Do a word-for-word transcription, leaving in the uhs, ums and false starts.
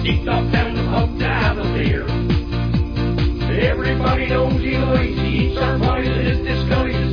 sneaked off down the pub to have a beer. Everybody knows he lazy, eats our pies and his disguise.